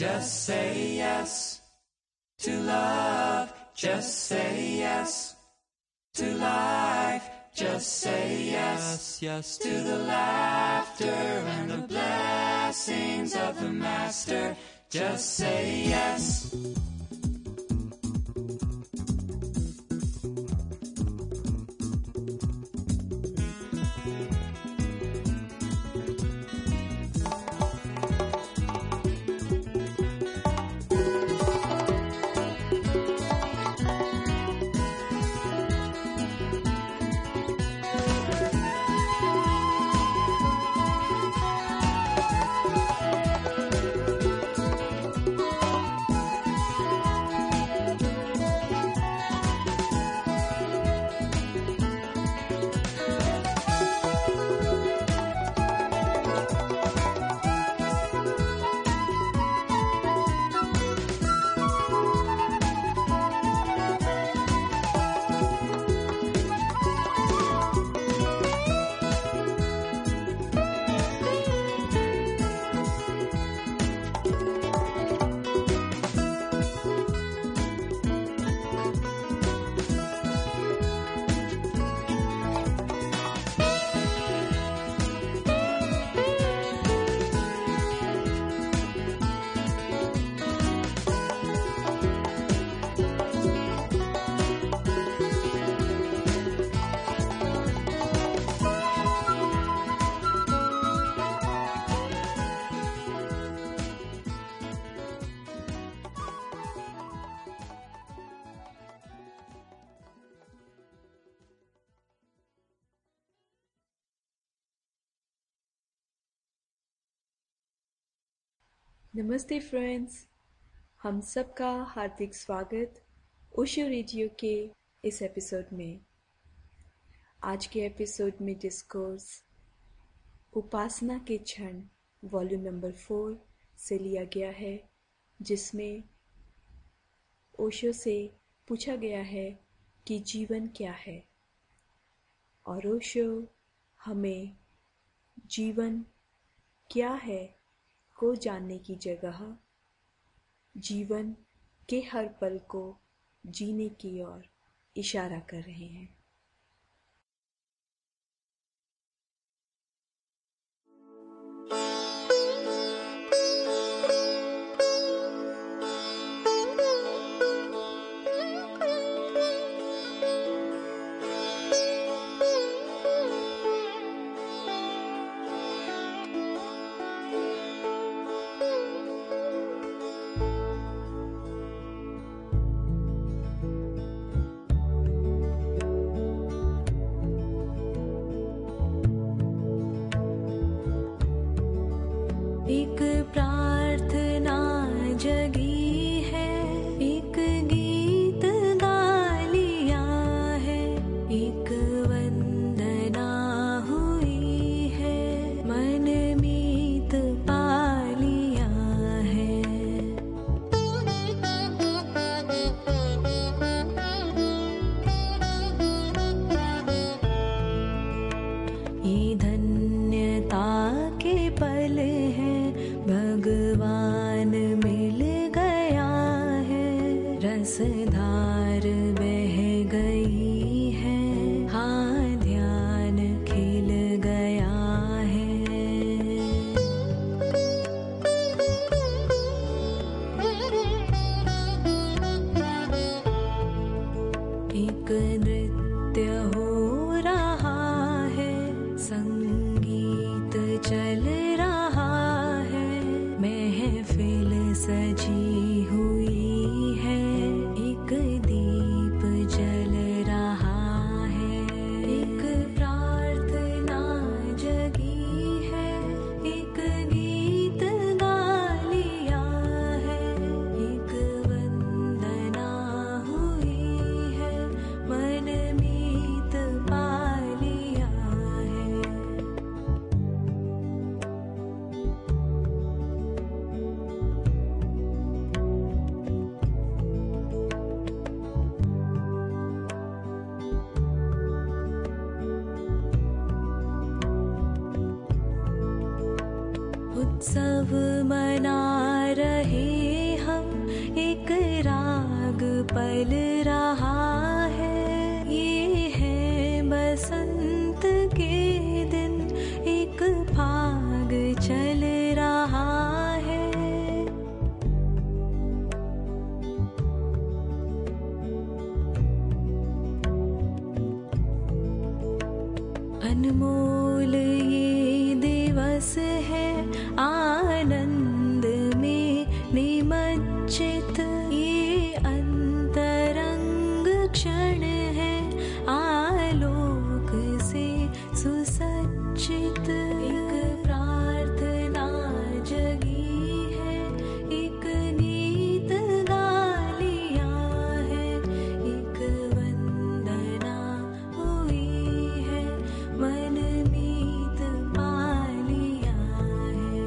Just say yes to love. Just say yes to life. Just say yes, yes to the laughter and the blessings of the Master. Just say yes. नमस्ते friends, हम सबका हार्दिक स्वागत Osho radio के इस episode में। आज के episode में डिस्कोर्स उपासना के क्षण वॉल्यूम नंबर 4 से लिया गया है, जिसमें ओशो से पूछा गया है कि जीवन क्या है, और ओशो हमें जीवन क्या है को जानने की जगह जीवन के हर पल को जीने की ओर इशारा कर रहे हैं। धार बह गई है, हाँ ध्यान खिल गया है। एक नृत्य हो रहा है, संगीत चल रहा है, महफिल सजी हुई है, एक दीप जल रहा है, एक प्रार्थना जगी है, एक गीत गा लिया है, एक वंदना हुई है, मन मीत पा लिया है। उत्सव मना रहे हम, एक राग पल रहा है। ये है बसंत के दिन, एक फाग चल रहा है। अनमोल ये दिवस है, आनंद में निमज्जित ये अंतरंग क्षण है, आलोक से सुसज्जित। एक प्रार्थना जगी है, एक नीत गा लिया है, एक वंदना हुई है, मन मीत पा लिया है।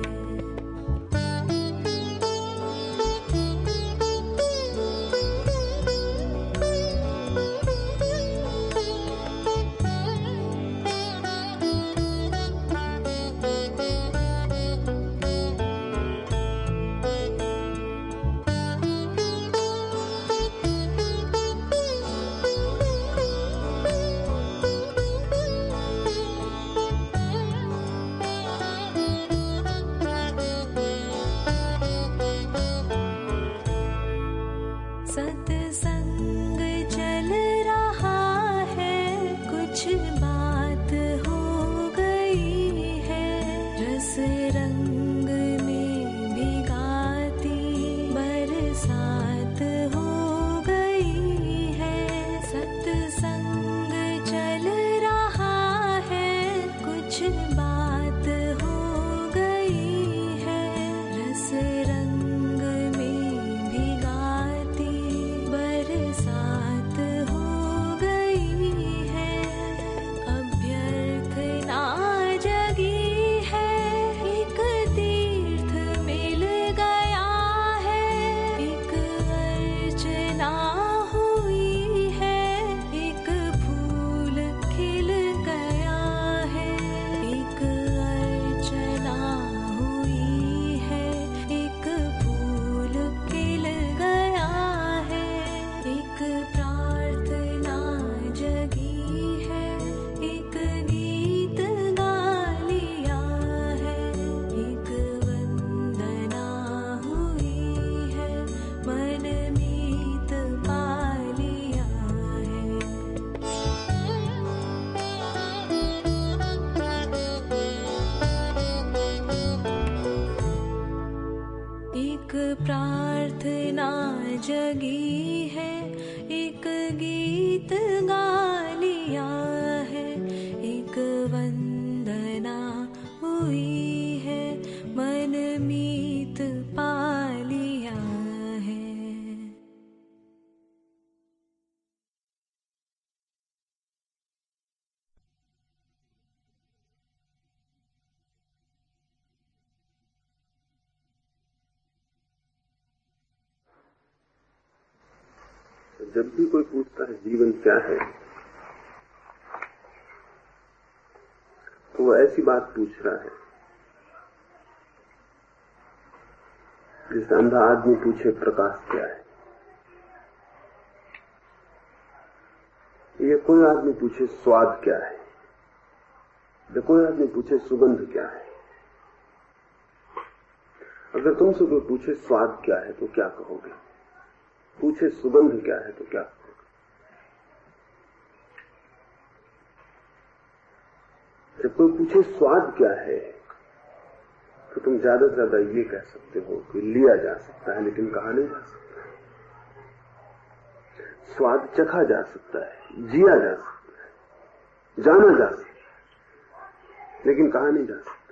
सत्संग चल रहा है, कुछ बात हो गई है, रस रंग में भिगाती बरसात हो गई है। सत्संग चल रहा है, कुछ बात हो गई है, रस रंग में भिगाती बरसात हो गई है। अभ्यर्थना जगी है, एक तीर्थ मिल गया है, एक अर्चना हुई है, एक फूल खिल गया है, एक अर्चना हुई है, एक फूल खिल गया है, एक प्रार्थना जगी है, एक गीत गा लिया है, एक वंदना हुई है, मन मीत पा लिया है। एक प्रार्थना जगी है, एक गीत गा लिया है, एक वंदना हुई है, मन मीत पा लिया है। जब भी कोई पूछता है जीवन क्या है, तो वो ऐसी बात पूछ रहा है जैसे अंधा आदमी पूछे प्रकाश क्या है, या कोई आदमी पूछे स्वाद क्या है, या कोई आदमी पूछे सुगंध क्या है। अगर तुमसे कोई पूछे स्वाद क्या है तो क्या कहोगे? पूछे सुगंध क्या है तो क्या कहोगे? जब कोई पूछे स्वाद क्या है तो तुम ज्यादा से ज्यादा ये कह सकते हो कि लिया जा सकता है लेकिन कहा नहीं जा सकता। स्वाद चखा जा सकता है, जिया जा सकता है, जाना जा सकता है, लेकिन कहा नहीं जा सकता।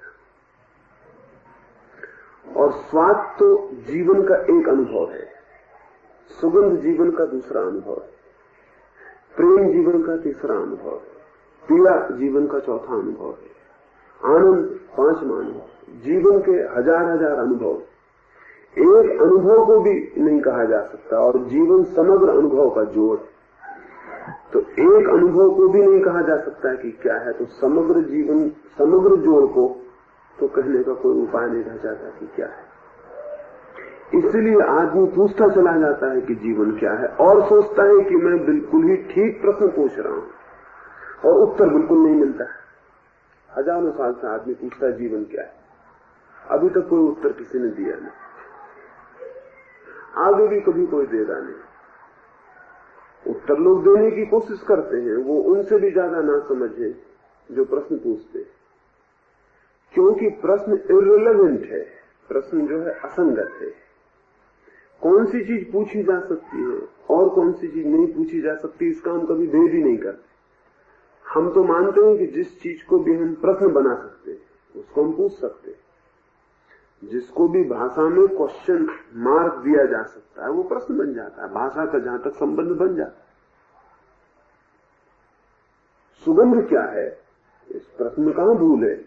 और स्वाद तो जीवन का एक अनुभव है, सुगंध जीवन का दूसरा अनुभव है, प्रेम जीवन का तीसरा अनुभव है, पीड़ा जीवन का चौथा अनुभव है, आनंद पांचवा अनुभव। जीवन के हजार हजार अनुभव, एक अनुभव को भी नहीं कहा जा सकता और जीवन समग्र अनुभव का जोड़। तो एक अनुभव को भी नहीं कहा जा सकता कि क्या है, तो समग्र जीवन समग्र जोड़ को तो कहने का कोई उपाय नहीं रह जाता कि क्या है। इसलिए आदमी पूछता चला जाता है कि जीवन क्या है, और सोचता है कि मैं बिल्कुल ही ठीक प्रश्न पूछ रहा हूं, और उत्तर बिल्कुल नहीं मिलता है। हजारों साल से आदमी पूछता है जीवन क्या है, अभी तक कोई उत्तर किसी ने दिया नहीं, आगे भी कभी कोई देगा नहीं। उत्तर लोग देने की कोशिश करते हैं, वो उनसे भी ज्यादा ना समझे जो प्रश्न पूछते हैं, क्योंकि प्रश्न इर्रिलेवेंट है, प्रश्न जो है असंगत है। कौन सी चीज पूछी जा सकती है और कौन सी चीज नहीं पूछी जा सकती, इसका हम कभी भेद ही नहीं करते। हम तो मानते हैं कि जिस चीज को भी हम प्रश्न बना सकते हैं उसको हम पूछ सकते हैं, जिसको भी भाषा में क्वेश्चन मार्क दिया जा सकता है वो प्रश्न बन जाता है, भाषा का जहां तक संबंध बन जाता है। सुगंध क्या है, इस प्रश्न में कहां भूल है,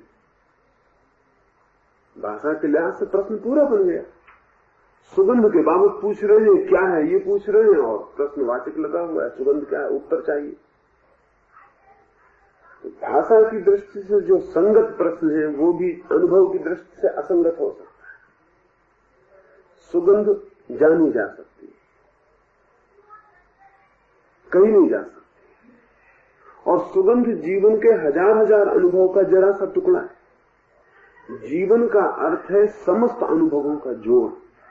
भाषा के लिहाज से प्रश्न पूरा बन गया। सुगंध के बाबत पूछ रहे हैं क्या है, ये पूछ रहे हैं और प्रश्नवाचक लगा हुआ है, सुगंध क्या है, उत्तर चाहिए। तो भाषा की दृष्टि से जो संगत प्रश्न है वो भी अनुभव की दृष्टि से असंगत हो सकता है। सुगंध जानी जा सकती है, कहीं नहीं जा सकती, और सुगंध जीवन के हजार हजार अनुभव का जरा सा टुकड़ा है। जीवन का अर्थ है समस्त अनुभवों का जोड़।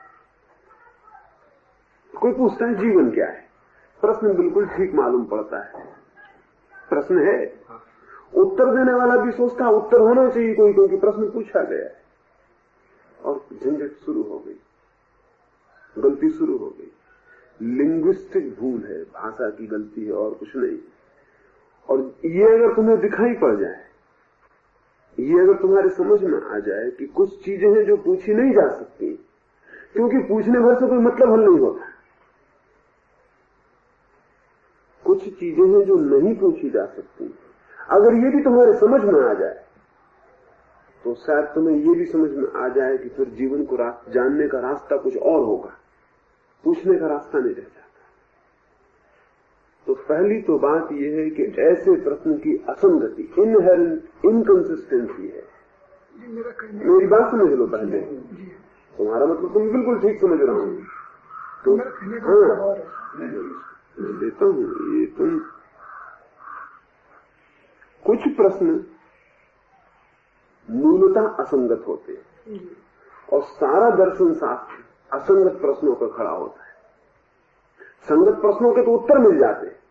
कोई पूछता है जीवन क्या है, प्रश्न बिल्कुल ठीक मालूम पड़ता है, प्रश्न है, उत्तर देने वाला भी सोचता है उत्तर होना चाहिए कोई, क्योंकि प्रश्न पूछा गया है, और झंझट शुरू हो गई, गलती शुरू हो गई। लिंग्विस्टिक भूल है, भाषा की गलती है और कुछ नहीं। और ये अगर तुम्हें दिखाई पड़ जाए, ये अगर तुम्हारे समझ में आ जाए कि कुछ चीजें हैं जो पूछी नहीं जा सकती, क्योंकि पूछने भर से कोई मतलब हल नहीं होता। कुछ चीजें हैं जो नहीं पूछी जा सकती, अगर ये भी तुम्हारे समझ में आ जाए तो शायद तुम्हें ये भी समझ में आ जाए कि फिर जीवन को जानने का रास्ता कुछ और होगा, पूछने का रास्ता नहीं रह जाता। तो पहली तो बात यह है कि ऐसे प्रश्न की असंगति, इनहेरेंट इनकंसिस्टेंसी है। मेरी बात समझ लो पहले, तुम्हारा मतलब तुम बिल्कुल ठीक समझ रहा हूं तो हाँ देता हूं। ये तुम कुछ प्रश्न मूलतः असंगत होते हैं और सारा दर्शन शास्त्र असंगत प्रश्नों पर खड़ा होता है। संगत प्रश्नों के तो उत्तर मिल जाते हैं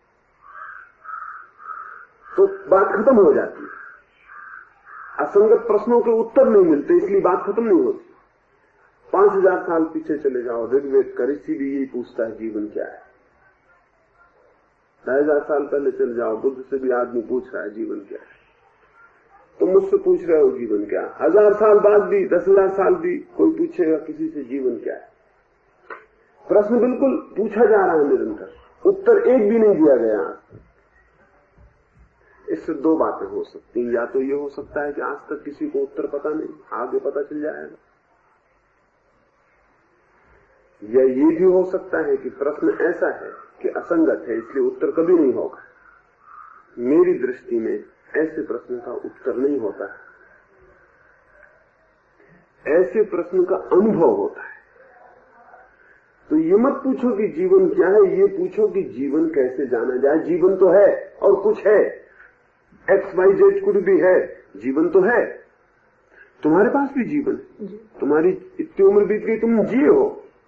तो बात खत्म हो जाती है, असंगत प्रश्नों के उत्तर नहीं मिलते इसलिए बात खत्म नहीं होती। 5000 साल पीछे चले जाओ, ऋग्वेद का ऋषि भी यही पूछता है जीवन क्या है। 2000 साल पहले चले जाओ, बुद्ध से भी आदमी पूछ रहा है जीवन क्या है। तुम मुझसे पूछ रहे हो जीवन क्या है, 1000 साल बाद भी 10,000 साल भी कोई पूछेगा किसी से जीवन क्या है। प्रश्न बिल्कुल पूछा जा रहा है निरंतर, उत्तर एक भी नहीं दिया गया। इससे दो बातें हो सकती हैं, या तो ये हो सकता है कि आज तक किसी को उत्तर पता नहीं, आगे पता चल जाएगा, या ये भी हो सकता है कि प्रश्न ऐसा है कि असंगत है इसलिए उत्तर कभी नहीं होगा। मेरी दृष्टि में ऐसे प्रश्न का उत्तर नहीं होता है, ऐसे प्रश्न का अनुभव होता है। तो ये मत पूछो कि जीवन क्या है, ये पूछो कि जीवन कैसे जाना जाए। जीवन तो है और कुछ है, XYZ कुछ भी है, जीवन तो है। तुम्हारे पास भी जीवन है, तुम्हारी इतनी उम्र बीत गई, तुम जिए हो।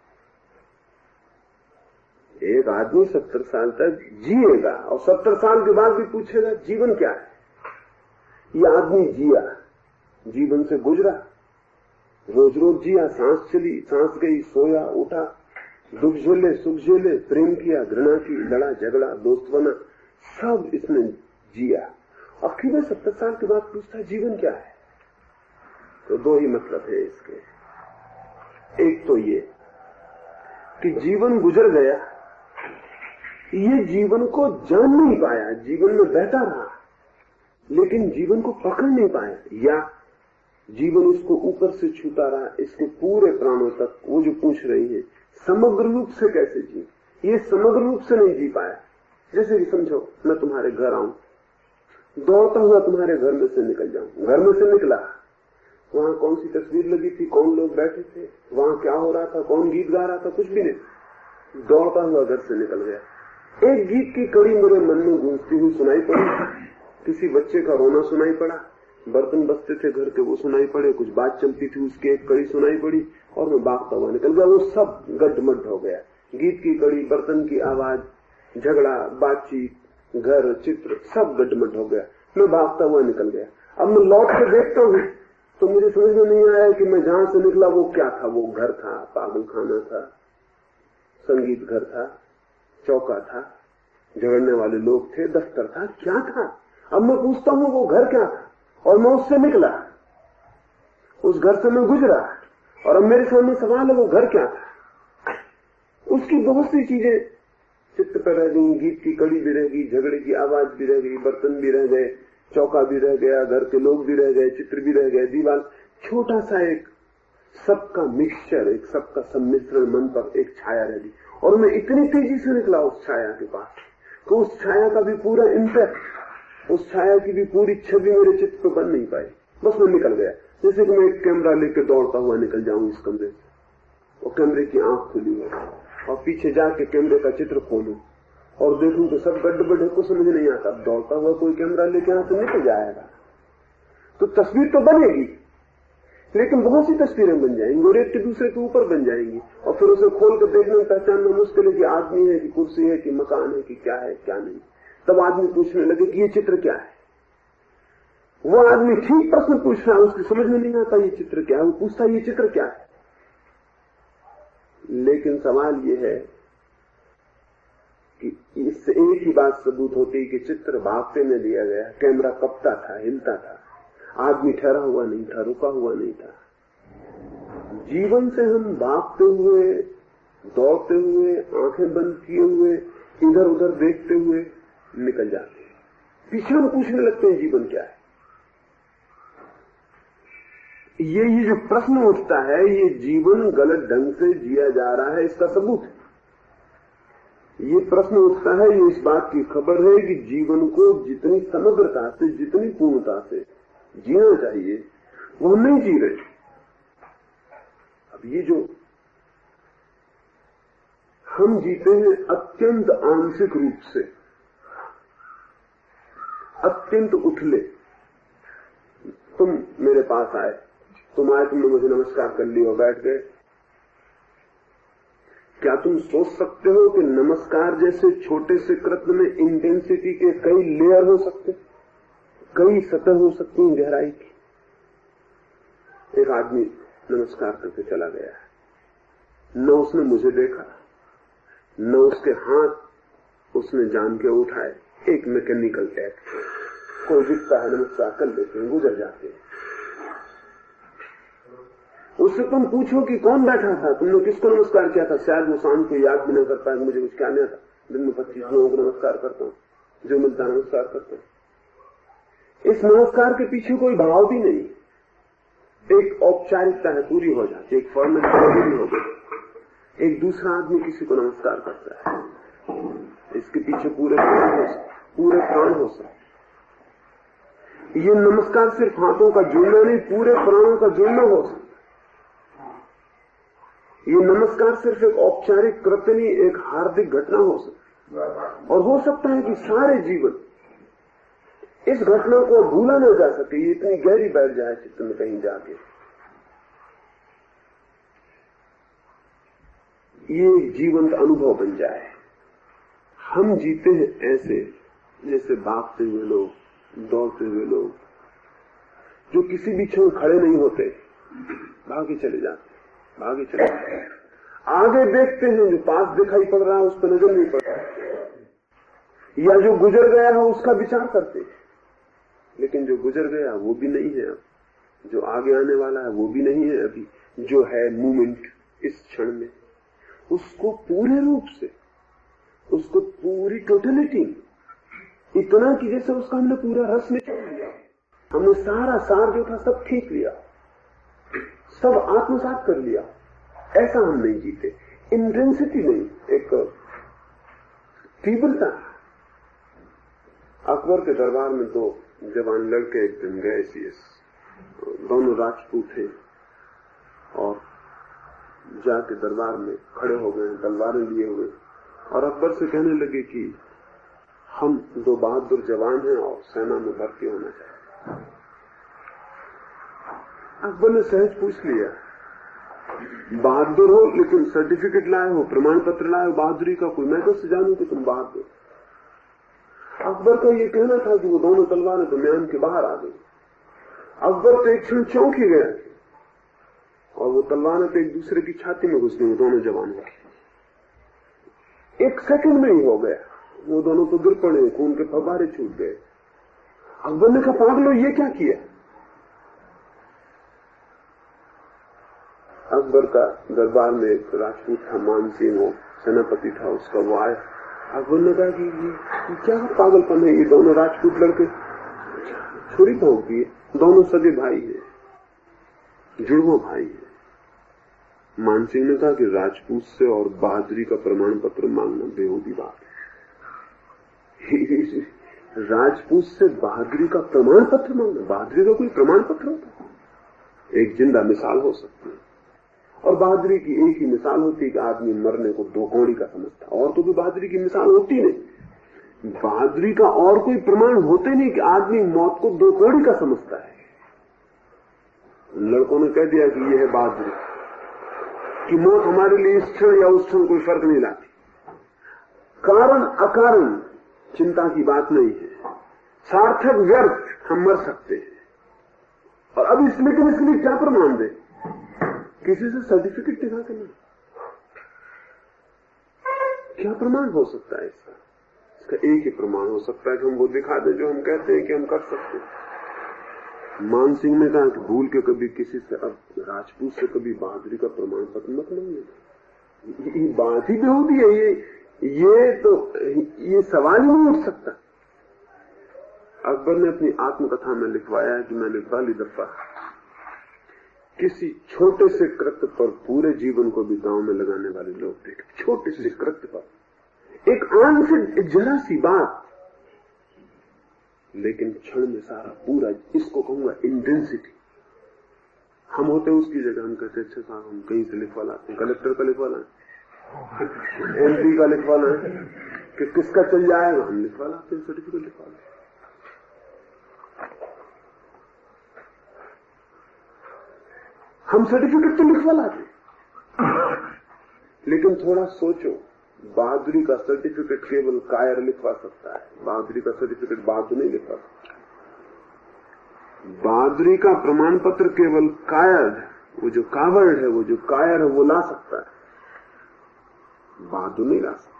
एक आदमी 70 साल तक जिएगा और 70 साल के बाद भी पूछेगा जीवन क्या है। ये आदमी जिया, जीवन से गुजरा, रोज रोज जिया, सांस चली, सांस गई, सोया, उठा, दुख झेले, सुख झेले, प्रेम किया, घृणा की, लड़ा झगड़ा, दोस्त बना, सब इसने जिया। आखिर में 70 साल के बाद पूछता है जीवन क्या है। तो दो ही मतलब है इसके। एक तो ये कि जीवन गुजर गया, ये जीवन को जान नहीं पाया, जीवन में बहता रहा लेकिन जीवन को पकड़ नहीं पाया, या जीवन उसको ऊपर से छूता रहा, इसके पूरे प्राणों तक। वो जो पूछ रही है समग्र रूप से कैसे जी, ये समग्र रूप से नहीं जी पाया। जैसे कि समझो मैं तुम्हारे घर आऊं, दौड़ता हुआ तुम्हारे घर में से निकल जाऊं, घर में से निकला, वहां कौन सी तस्वीर लगी थी, कौन लोग बैठे थे, वहां क्या हो रहा था, कौन गीत गा रहा था, कुछ भी नहीं। दौड़ता हुआ घर से निकल गया। एक गीत की कड़ी मेरे मन में गूंजती हुई सुनाई पड़ी। किसी बच्चे का रोना सुनाई पड़ा, बर्तन बजते थे घर के वो सुनाई पड़े, कुछ बात चलती थी उसकी एक कड़ी सुनाई पड़ी और मैं भागता हुआ निकल गया। वो सब गड्ढमड्ढ हो गया। गीत की कड़ी, बर्तन की आवाज, झगड़ा, बातचीत, घर, चित्र, सब गड्ढमड्ढ हो गया। मैं भागता हुआ निकल गया। अब मैं लौट के देखता हूँ तो मुझे समझ में नहीं आया कि मैं जहां से निकला वो क्या था। वो घर था, पागलखाना था, संगीत घर था, चौका था, झगड़ने वाले लोग थे, दफ्तर था, क्या था। अब मैं पूछता हूँ वो घर क्या था, और मैं उससे निकला, उस घर से मैं गुजरा, और अब मेरे सामने सवाल है वो घर क्या था। उसकी बहुत सी चीजें चित्त पर रह गई। गीत की कड़ी भी रह गई, झगड़े की आवाज भी रह गई, बर्तन भी रह गए, चौका भी रह गया, घर के लोग भी रह गए, चित्र भी रह गए, दीवार, छोटा सा एक सबका मिक्सचर, एक सबका सम्मिश्रण मन पर एक छाया रह गई। और मैं इतनी तेजी से निकला उस छाया के पास तो उस छाया का भी पूरा इम्पैक्ट, उस छाया की भी पूरी छवि मेरे चित्त पर बन नहीं पाई। बस मैं निकल गया, जैसे कि मैं एक कैमरा लेकर दौड़ता हुआ निकल जाऊं इस कमरे से, और कैमरे की आंख खुली है और पीछे जाके कैमरे का चित्र खोलूं और देखूं तो सब गड्ढे को समझ नहीं आता। दौड़ता हुआ कोई कैमरा लेके यहां से निकल जाएगा तो तस्वीर तो बनेगी, लेकिन बहुत सी तस्वीरें बन जाएंगी और एक के दूसरे के ऊपर बन जाएंगी, और फिर उसे खोल कर देखने में पहचानना मुश्किल है कि आदमी है कि कुर्सी है कि मकान है कि क्या है क्या नहीं। तब आदमी पूछने लगे कि ये चित्र क्या है। वो आदमी ठीक प्रश्न पूछ रहा है, उसकी समझ में नहीं आता ये चित्र क्या है। वो पूछता है ये चित्र क्या है, लेकिन सवाल ये है कि इससे एक ही बात सबूत होती है कि चित्र भागते में दिया गया, कैमरा कपता था, हिलता था, आदमी ठहरा हुआ नहीं था, रुका हुआ नहीं था। जीवन से हम भागते हुए, दौड़ते हुए, आंखें बंद किए हुए, इधर उधर देखते हुए निकल जाते हैं। पीछे हम पूछने लगते हैं जीवन क्या है। ये जो प्रश्न उठता है, ये जीवन गलत ढंग से जिया जा रहा है, इसका सबूत है। ये प्रश्न उठता है, ये इस बात की खबर है कि जीवन को जितनी समग्रता से, जितनी पूर्णता से जीना चाहिए वो हम नहीं जी रहे। अब ये जो हम जीते हैं अत्यंत आंशिक रूप से, अत्यंत उथले। तुम मेरे पास आए, तुम आए, तुमने मुझे नमस्कार कर लिया और बैठ गए। क्या तुम सोच सकते हो कि नमस्कार जैसे छोटे से कृत्य में इंटेंसिटी के कई लेयर हो सकते, कई सतह हो सकती हैं गहराई की। एक आदमी नमस्कार करके चला गया है, न उसने मुझे देखा, न उसके हाथ उसने जान के उठाए। एक मैकेनिकल एक्ट, कोई दिखता है नमस्कार कर लेते हैं, गुजर जाते हैं। उससे तुम पूछो कि कौन बैठा था, तुमने किसको नमस्कार किया था, शायद वो शाम को याद भी न कर पाए। मुझे कुछ क्या नहीं था, दिन में 25 लोगों को नमस्कार करता हूँ, जो मिलता नमस्कार करता हूँ। इस नमस्कार के पीछे कोई भाव भी नहीं, एक औपचारिकता है, पूरी हो जाती, एक फॉर्मेलिटी पूरी हो गई। एक दूसरा आदमी किसी को नमस्कार करता है, इसके पीछे पूरे प्राण हो सकते। ये नमस्कार सिर्फ हाथों का जुड़ना नहीं, पूरे प्राणों का जुड़ना हो सकता। ये नमस्कार सिर्फ एक औपचारिक कृत्य नहीं, एक हार्दिक घटना हो सकती। और हो सकता है कि सारे जीवन इस घटना को भूला न जा सके, ये इतनी गहरी बैठ जाए चित्त में कहीं जाके। ये जीवंत अनुभव बन जाए। हम जीते हैं ऐसे जैसे भागते हुए लोग, दौड़ते हुए लोग, जो किसी भी क्षण खड़े नहीं होते, भागे चले जाते, भागे चले जाते। आगे देखते हैं, जो पास दिखाई पड़ रहा है उस पर नजर नहीं पड़ता, या जो गुजर गया है उसका विचार करते हैं। लेकिन जो गुजर गया वो भी नहीं है अब, जो आगे आने वाला है वो भी नहीं है अभी। जो है मूवमेंट इस क्षण में, उसको पूरे रूप से, उसको पूरी टोटलिटी, इतना कि जैसे उसका हमने पूरा रस निचोड़ लिया, हमने सारा सार जो था सब खींच लिया, सब आत्मसात कर लिया। ऐसा हम नहीं जीते। इंटेंसिटी नहीं, एक तीव्रता। अकबर के दरबार में 2 जवान लड़के एक दिन गए सीएस, दोनों राजपूत थे और जाके दरबार में खड़े हो गए, तलवारें लिए हुए, और अकबर से कहने लगे कि हम 2 बहादुर जवान हैं और सेना में भर्ती होना चाहिए। अकबर ने सहज पूछ लिया, बहादुर हो लेकिन सर्टिफिकेट लाए हो, प्रमाण पत्र लाए हो बहादुरी का कोई, मैं कैसे जानूं कि तुम बहादुर। अकबर का ये कहना था कि वो दोनों तलवारें तो म्यान के बाहर आ गई। अकबर तो एक क्षण चौंक ही गया और वो तलवारें तो एक दूसरे की छाती में घुस गई, दोनों जवानों की। 1 सेकंड में ही हो गया, वो दोनों तो गिर पड़े, खून के फव्वारे छूट गए। अकबर ने कहा, पागलो ये क्या किया। अकबर का दरबार में एक राजपूत था, मान सिंह, वो सेनापति था उसका, वो आया। अकबर ने कहा कि क्या पागलपन है, ये दोनों राजपूत लड़के छुरी भोंक दिए, दोनों सगे भाई है, जुड़वा भाई है। मान सिंह ने कहा कि राजपूत से और बहादुरी का प्रमाण पत्र मांगना बेहूदी बात है। राजपूत से बहादुरी का प्रमाण पत्र मांगना, बहादुरी का कोई प्रमाण पत्र होता है? एक जिंदा मिसाल हो सकती है, और बहादुरी की एक ही मिसाल होती है कि आदमी मरने को 2 कौड़ी का समझता, और तो कोई बहादुरी की मिसाल होती नहीं। बहादुरी का और कोई प्रमाण होते नहीं कि आदमी मौत को 2 कौड़ी का समझता है। लड़कों ने कह दिया कि यह है बहादुरी, कि मौत हमारे लिए इस क्षण या उस क्षण कोई फर्क नहीं लाती, कारण अकारण चिंता की बात नहीं है, सार्थक व्यर्थ हम मर सकते हैं। और अब इसलिए क्या प्रमाण दे, किसी से सर्टिफिकेट दिखा के नहीं, क्या प्रमाण हो सकता है इसका? इसका एक ही प्रमाण हो सकता है कि हम वो दिखा दें जो हम कहते हैं कि हम कर सकते हैं। मान सिंह ने कहा कि भूल के कभी किसी से, अब राजपूत से कभी बहादुरी का प्रमाण पत्र मत मांगे, ये बात ही बेहूदी है, ये सवाल ही नहीं उठ सकता। अकबर ने अपनी आत्मकथा में लिखवाया है कि मैंने पहली दफा किसी छोटे से कृत्य पर पूरे जीवन को भी दांव में लगाने वाले लोग देखे। छोटे से कृत्य पर एक आंसर, जरा सी बात, लेकिन क्षण में सारा पूरा, इसको कहूंगा इंटेंसिटी। हम होते उसकी जगह हम कहते अच्छा साहब हम कहीं से लिखवा लाते हैं, कलेक्टर का लिखवा लाए, MP का लिखवा लाए, कि किसका चल जाएगा, हम लिखवा लाते हैं, सर्टिफिकेट लिखवा लाते। हम सर्टिफिकेट तो लिखवा लाते, लेकिन थोड़ा सोचो, बहादुरी का सर्टिफिकेट केवल कायर लिखवा सकता है, बहादुरी का सर्टिफिकेट बहादुर नहीं लिखवा सकता। बहादुरी का प्रमाण पत्र केवल कायर, वो जो कावर्ड है, वो जो कायर है, वो ला सकता है, बहादुर नहीं ला सकता।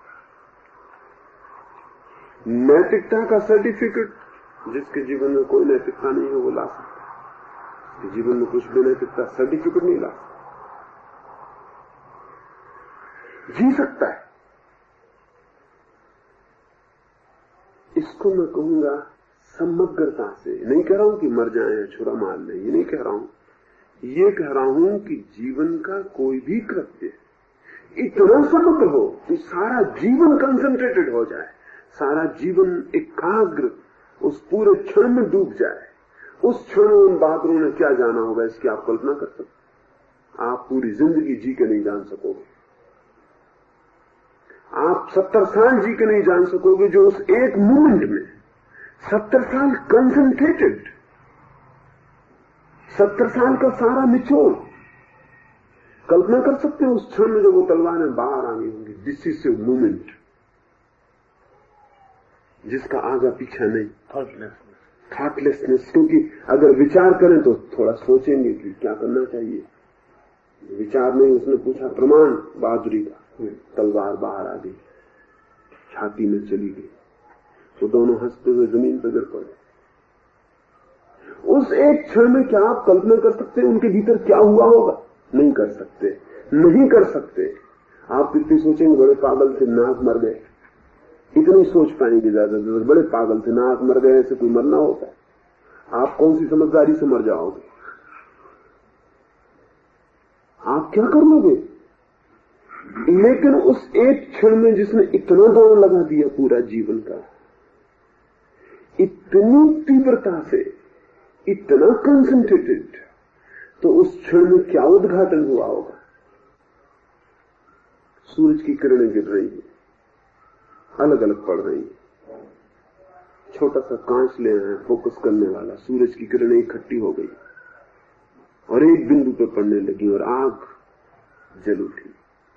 नैतिकता का सर्टिफिकेट जिसके जीवन में कोई नैतिकता नहीं है वो ला सकता है, जीवन में कुछ भी नैतिकता सर्टिफिकेट नहीं ला सकता, जी सकता है। इसको मैं कहूंगा समग्रता से, नहीं कह रहा हूं कि मर जाए या छुरा मार लें, ये नहीं कह रहा हूं, ये कह रहा हूं कि जीवन का कोई भी कृत्य इतना समग्र हो कि सारा जीवन कंसंट्रेटेड हो जाए, सारा जीवन एकाग्र उस पूरे क्षण में डूब जाए। उस क्षण में उन बहादुरों ने क्या जाना होगा इसकी आप कल्पना कर सकते। आप पूरी जिंदगी जी के नहीं जान सकोगे, आप 70 साल जी के नहीं जान सकोगे, जो उस एक मोमेंट में 70 साल कंसंट्रेटेड, 70 साल का सारा निचोड़। कल्पना कर सकते हैं उस क्षण में जब वो तलवारें बाहर आनी होंगी, डिसिसिव मोमेंट जिसका आगा पीछा नहीं, थॉटलेसनेस। क्योंकि अगर विचार करें तो थोड़ा सोचेंगे कि क्या करना चाहिए, विचार नहीं। उसने पूछा प्रमाण बहादुरी का, तलवार बाहर आ गई, छाती में चली गई, तो दोनों हंसते हुए जमीन पर गिर पड़े। उस एक क्षण में क्या आप कल्पना कर सकते हैं उनके भीतर क्या हुआ होगा? नहीं कर सकते, नहीं कर सकते। आप कितनी सोचेंगे बड़े पागल थे, नाक मर गए, इतनी सोच पाएंगे ज्यादा, बड़े पागल थे, नाक मर गए, ऐसे कोई मरना होता है? आप कौन सी समझदारी से मर जाओगे? आप क्या कर लोगे? लेकिन उस एक क्षण में जिसने इतना दौड़ लगा दिया पूरा जीवन का, इतनी तीव्रता से, इतना कंसंट्रेटेड, तो उस क्षण में क्या उद्घाटन हुआ होगा। सूरज की किरणें गिर रही हैं, अलग अलग पड़ रही हैं। छोटा सा कांच ले आए फोकस करने वाला, सूरज की किरणें इकट्ठी हो गई और एक बिंदु पे पड़ने लगी और आग जल उठी।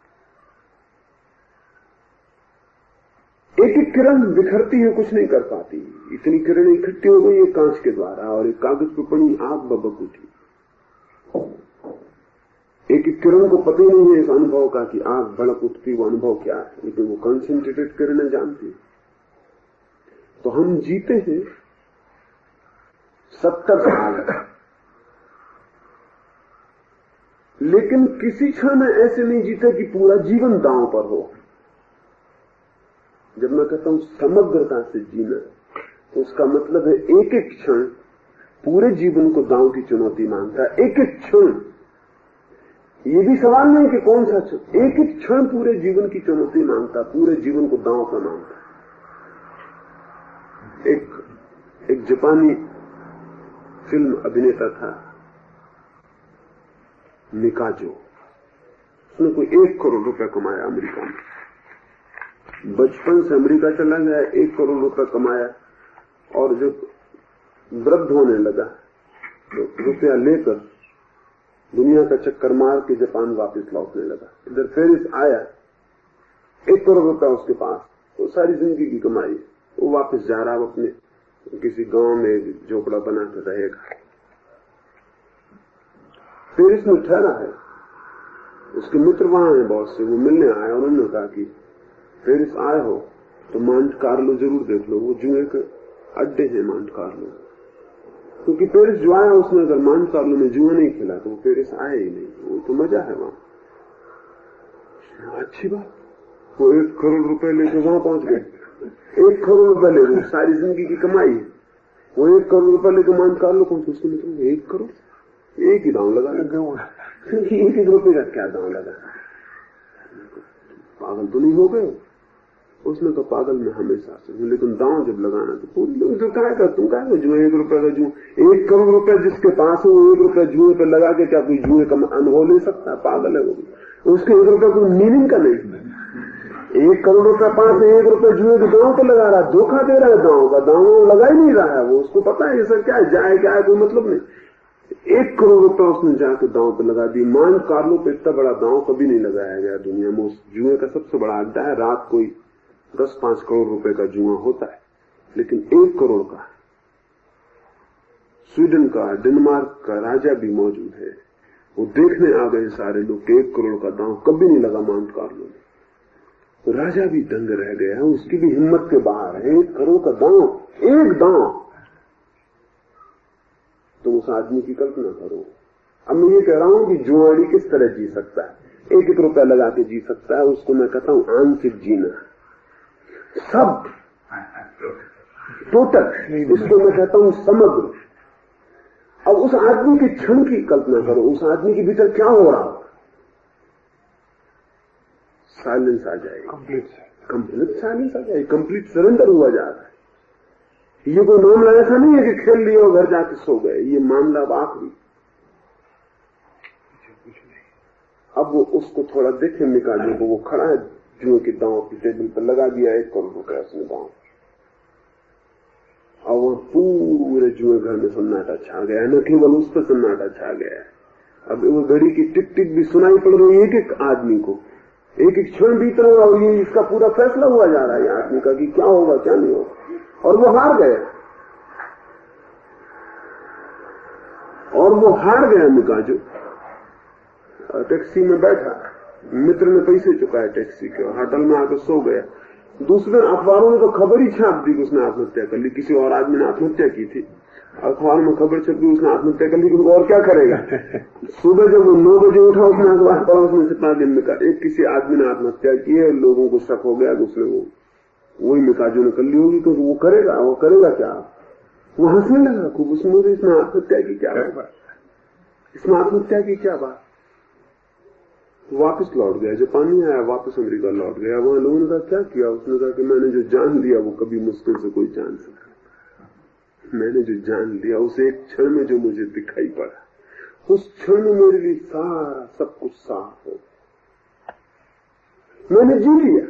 एक एक किरण बिखरती है, कुछ नहीं कर पाती। इतनी किरणें इकट्ठी हो गई है कांच के द्वारा और एक कागज पर पड़ी आग बबक उठी। एक एक किरण को पता ही नहीं है इस अनुभव का कि आग भड़क उठती, वो अनुभव क्या है, लेकिन वो कंसंट्रेटेड किरणें जानती है। तो हम जीते हैं 70 साल, लेकिन किसी क्षण में ऐसे नहीं जीते कि पूरा जीवन दांव पर हो। जब मैं कहता हूं समग्रता से जीना, तो उसका मतलब है एक एक क्षण पूरे जीवन को दांव की चुनौती मानता है। एक एक क्षण, ये भी सवाल नहीं कि कौन सा क्षण, एक एक क्षण पूरे जीवन की चुनौती मानता, पूरे जीवन को दांव पर मानता। एक जापानी फिल्म अभिनेता था मिकाजो, उसने कोई 1 करोड़ रुपए कमाया अमेरिका में। बचपन से अमेरिका चला गया, 1 करोड़ रुपए कमाया, और जब वृद्ध होने लगा तो रुपया लेकर दुनिया का चक्कर मार के जापान वापस लौटने लगा। इधर पेरिस आया, 1 करोड़ रुपया उसके पास, तो सारी जिंदगी की कमाई, वो वापस जा रहा, अपने किसी गांव में झोपड़ा बनाकर रहेगा। पेरिस में ठहरा है, उसके मित्र वहां हैं बहुत से, वो मिलने आए और उन्होंने कहा कि पेरिस आए हो तो मांट कार्लो जरूर देख लो, वो जुए के अड्डे हैं मांट कार्लो। क्योंकि पेरिस जो आया उसने अगर मांट कार्लो में जुआ नहीं खेला तो वो पेरिस आया ही नहीं, वो तो मजा है वहां। अच्छी बात, वो 1 करोड़ रुपए लेकर वहां पहुंच गए। 1 करोड़ रुपए ले गए, सारी जिंदगी की कमाई है। वो 1 करोड़ रुपए लेकर मांट कार्लो पहुंचे, उसके मतलब 1 करोड़, एक ही दांव लगा, 1 रुपए का क्या दांव लगा, पागल तो नहीं हो गए। उसने कहा पागल में हमेशा से हूं, लेकिन दांव जब लगाना तो पूरी लोग तो क्या कर, तुम क्या जुए 1 रुपए का जुए, 1 करोड़ रुपए जिसके पास हो 1 रुपए जुए पे लगा के क्या कोई जुए का अनुभव ले सकता है? पागल है वो। उसके 1 रुपए कोई मीनिंग का नहीं। 1 करोड़ रुपए पास है, 1 रुपए जुए के दांव पे लगा रहा है, धोखा दे रहा है दांव का, दांव लगा ही नहीं रहा है वो, उसको पता है ये सब क्या है, जाए क्या है, कोई मतलब नहीं। 1 करोड़ रुपए उसने जाकर दांव पे लगा दी। मांट कार्लो पे इतना बड़ा दांव कभी नहीं लगाया गया दुनिया में। उस जुए का सबसे बड़ा अड्डा है, रात कोई 10-5 करोड़ रुपए का जुआ होता है, लेकिन 1 करोड़ का। स्वीडन का, डेनमार्क का राजा भी मौजूद है, वो देखने आ गए सारे लोग, 1 करोड़ का दांव कभी नहीं लगा मांट कार्लो में। तो राजा भी दंग रह गया, उसकी भी हिम्मत के बाहर है। 1 करोड़ का दांव, एक दांव। तुम उस आदमी की कल्पना करो। अब मैं ये कह रहा हूं कि जुआड़ी किस तरह जी सकता है, 1-1 रुपया लगा के जी सकता है, उसको मैं कहता हूं आंशिक जीना, सब टोटल, इसको मैं कहता हूं समग्र। अब उस आदमी के क्षण की कल्पना करो, उस आदमी के भीतर क्या हो रहा हो। साइलेंस आ जाएगी, कंप्लीट साइलेंस आ जाएगी, कंप्लीट सरेंडर हुआ जा रहा है। ये कोई मामला ऐसा नहीं है कि खेल लिया और घर जाके सो गए, ये मामला अब आखिरी। अब वो उसको थोड़ा देखे मिकाजो को, वो खड़ा है जुए के दांव की टेबल पर, लगा दिया 1 करोड़ रुपया उसने दांव, और वह पूरे जुए घर में सन्नाटा छा गया है। न केवल उस पर सन्नाटा छा गया है, अब वो घड़ी की टिक टिक भी सुनाई पड़ रही है एक आदमी को, एक क्षण बीत रहा है, और ये इसका पूरा फैसला हुआ जा रहा है आदमी का कि क्या होगा क्या नहीं होगा, और वो हार गए, और वो हार गया मिकाजो। टैक्सी में बैठा, मित्र ने पैसे चुकाए टैक्सी के, और होटल में आकर सो गया। दूसरे अखबारों ने तो खबर ही छाप दी कि उसने आत्महत्या कर ली, किसी और आदमी ने आत्महत्या की थी। अखबार में खबर छप गई उसने आत्महत्या कर ली, और क्या करेगा। सुबह जब वो 9 बजे उठा, उसने अखबार पढ़ा, उसने 7 दिन में कहा एक किसी आदमी ने आत्महत्या की है, लोगों को शक हो गया कि उसने वही मिकाजो ने कर ली होगी, तो वो करेगा क्या। वो हंसने लगा खूब, उसमें इसमें आत्महत्या की क्या बात, इसमें आत्महत्या की क्या बात। वापस लौट गया, जापानी आया, वापस अमेरिका लौट गया। वहां लोगों ने कहा क्या किया, उसने कहा कि मैंने जो जान लिया वो कभी मुश्किल से कोई जान सका। मैंने जो जान लिया उसे एक क्षण में जो मुझे दिखाई पड़ा, उस क्षण में मेरे लिए सारा सब कुछ साफ हो। मैंने जी लिया।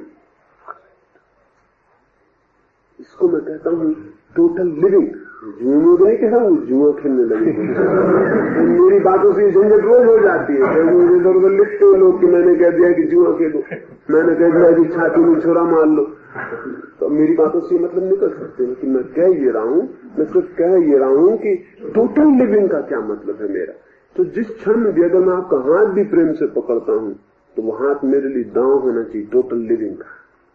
इसको मैं कहता हूँ टोटल लिविंग। जुए को नहीं कह रहा हूँ, जुआ खेलने लगे। मेरी बातों से झंझट रोज हो जाती है। मुझे इधर उधर लिखते हैं लोग कि मैंने कह दिया कि जुआ खेलो, मैंने कह दिया कि छाती में छोरा मार लो। तो मेरी बातों से मतलब निकल सकते हैं कि मैं कह ये रहा हूँ, मैं सिर्फ कह ये रहा हूँ कि टोटल लिविंग का क्या मतलब है मेरा। तो जिस क्षण में भी अगर मैं आपका हाथ भी प्रेम से पकड़ता हूँ तो वो हाथ मेरे लिए दांव होना चाहिए टोटल लिविंग का।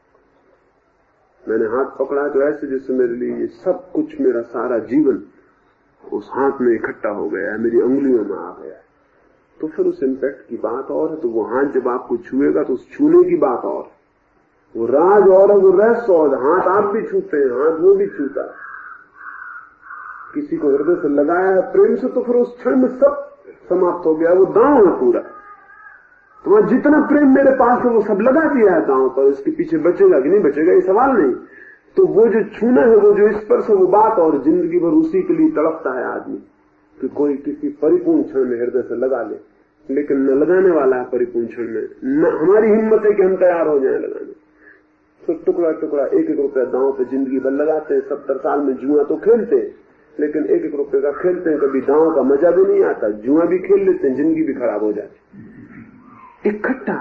मैंने हाथ पकड़ा तो ऐसे जैसे मेरे लिए ये सब कुछ, मेरा सारा जीवन उस हाथ में इकट्ठा हो गया है, मेरी उंगलियों में आ गया है। तो फिर उस इम्पैक्ट की बात और है। तो वो हाथ जब आपको छुएगा तो उस छूने की बात और, वो राज और है, वो रहस्य और। हाथ आप भी छूते हैं, हाथ वो भी छूता है। किसी को हृदय से लगाया है प्रेम से तो फिर उस क्षण में सब समाप्त हो गया, वो दांव है पूरा। तुम्हारा जितना प्रेम मेरे पास है वो सब लगा दिया है दांव पर। इसके पीछे बचेगा कि नहीं बचेगा ये सवाल नहीं। तो वो जो छूना है, वो जो स्पर्श है, वो बात और। जिंदगी भर उसी के लिए तड़पता है आदमी कि कोई किसी परिपूर्ण क्षण में हृदय से लगा ले, लेकिन न लगाने वाला है परिपूर्ण क्षण में। न हमारी हिम्मत है कि हम तैयार हो जाए लगाने। तो टुकड़ा टुकड़ा एक एक रुपया दांव पे जिंदगी भर लगाते हैं। 70 साल में जुआ तो खेलते हैं, लेकिन एक एक रुपये का खेलते हैं, कभी दांव का मजा भी नहीं आता। जुआ भी खेल लेते हैं, जिंदगी भी खराब हो जाती इकट्ठा।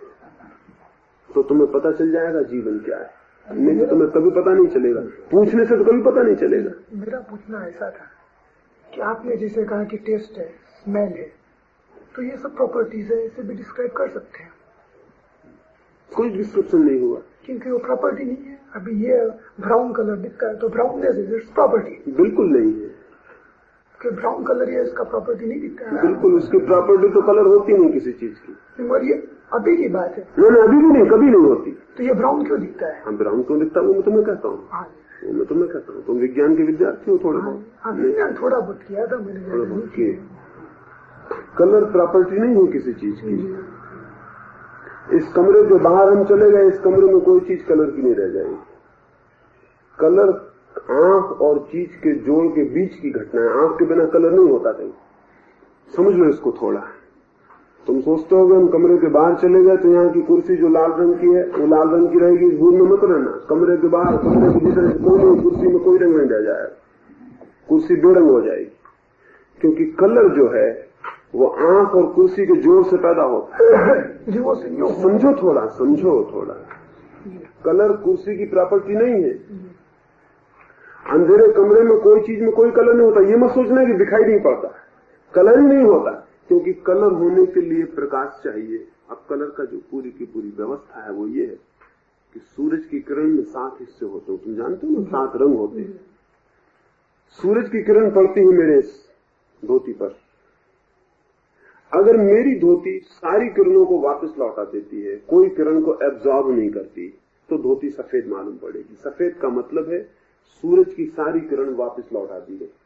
तो तुम्हें पता चल जाएगा जीवन क्या है, नहीं तो तुम्हें कभी पता नहीं चलेगा। पूछने से तो कभी पता नहीं चलेगा। मेरा पूछना ऐसा था कि आपने जैसे कहा कि टेस्ट है, स्मेल है, तो ये सब प्रॉपर्टीज है, इसे भी डिस्क्राइब कर सकते हैं? कोई डिस्क्रिप्शन नहीं हुआ क्योंकि वो प्रॉपर्टी नहीं है। अभी ये ब्राउन कलर दिखता है तो ब्राउननेस इज इट्स प्रॉपर्टी। बिल्कुल नहीं है कि ब्राउन कलर ये इसका प्रॉपर्टी नहीं दिखता है। बिल्कुल, उसकी प्रॉपर्टी तो कलर होती नहीं किसी चीज की। और ये अभी की बात है। नहीं, अभी भी नहीं, कभी नहीं होती। तो ये ब्राउन क्यों दिखता है? हाँ, ब्राउन क्यों दिखता है वो मैं तुम्हें कहता हूँ। वो मैं तुम्हें कहता हूँ। तुम विज्ञान के विद्यार्थी हो थोड़े बहुत। विज्ञान थोड़ा बहुत किया था मैंने। कलर प्रॉपर्टी नहीं है किसी चीज की। इस कमरे के बाहर हम चले गए, इस कमरे में कोई चीज कलर की नहीं रह जाएगी। कलर आंख और चीज के जोड़ के बीच की घटना है। आंख के बिना कलर नहीं होता कहीं। समझ लो इसको थोड़ा। तुम सोचते हो हम कमरे के बाहर चले गए तो यहाँ की कुर्सी जो लाल रंग की है वो लाल रंग की रहेगी, इस भूल में मत रहना। कमरे के बाहर, कमरे के भीतर कोई कुर्सी में कोई रंग नहीं रह जाएगा, कुर्सी बेरंग हो जाएगी। क्योंकि कलर जो है वो आंख और कुर्सी के जोड़ से पैदा होता है। समझो थोड़ा, समझो थोड़ा। कलर कुर्सी की प्रॉपर्टी नहीं है। अंधेरे कमरे में कोई चीज में कोई कलर नहीं होता। ये मत सोचना कि दिखाई नहीं पड़ता, कलर ही नहीं होता। क्योंकि कलर होने के लिए प्रकाश चाहिए। अब कलर का जो पूरी की पूरी व्यवस्था है वो ये है कि सूरज की किरण में 7 हिस्से होते हैं। तुम जानते हो ना 7 रंग होते हैं। सूरज की किरण पड़ती है मेरे धोती पर। अगर मेरी धोती सारी किरणों को वापस लौटा देती है, कोई किरण को एब्जॉर्ब नहीं करती, तो धोती सफेद मालूम पड़ेगी। सफेद का मतलब है सूरज की सारी किरण वापस लौटा दी गई।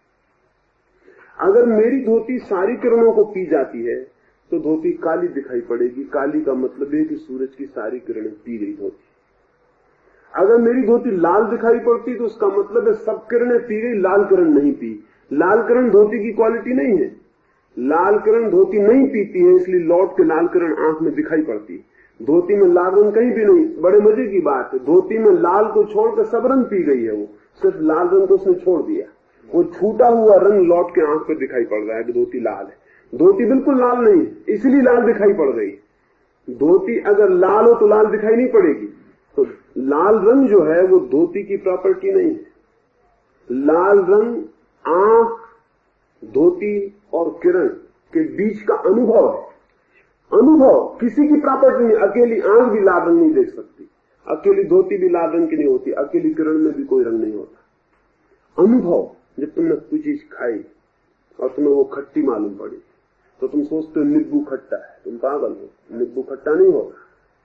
अगर मेरी धोती सारी किरणों को पी जाती है तो धोती काली दिखाई पड़ेगी। काली का मतलब है कि सूरज की सारी किरणें पी गई धोती। अगर मेरी धोती लाल दिखाई पड़ती तो उसका मतलब है सब किरणें पी गई, लाल किरण नहीं पी। लाल किरण धोती की क्वालिटी नहीं है। लाल किरण धोती नहीं पीती है, इसलिए लौट के लाल किरण आंख में दिखाई पड़ती। धोती में लाल रंग कहीं भी नहीं। बड़े मजे की बात है, धोती में लाल को छोड़कर सब रंग पी गई है। वो सिर्फ लाल रंग को उसने छोड़ दिया। वो छूटा हुआ रंग लौट के आंख पे दिखाई पड़ रहा है कि धोती लाल है। धोती बिल्कुल लाल नहीं, इसलिए लाल दिखाई पड़ रही। धोती अगर लाल हो तो लाल दिखाई नहीं पड़ेगी। तो लाल रंग जो है वो धोती की प्रॉपर्टी नहीं है। लाल रंग आंख, धोती और किरण के बीच का अनुभव है। अनुभव किसी की प्रॉपर्टी नहीं। अकेली आंख भी लाल रंग नहीं देख सकती, अकेली धोती भी लाल रंग की नहीं होती, अकेली किरण में भी कोई रंग नहीं होता। अनुभव। जब तुमने कोई चीज खाई और तुम्हें वो खट्टी मालूम पड़ी तो तुम सोचते हो नींबू खट्टा है। तुम पागल हो, नींबू खट्टा नहीं होगा।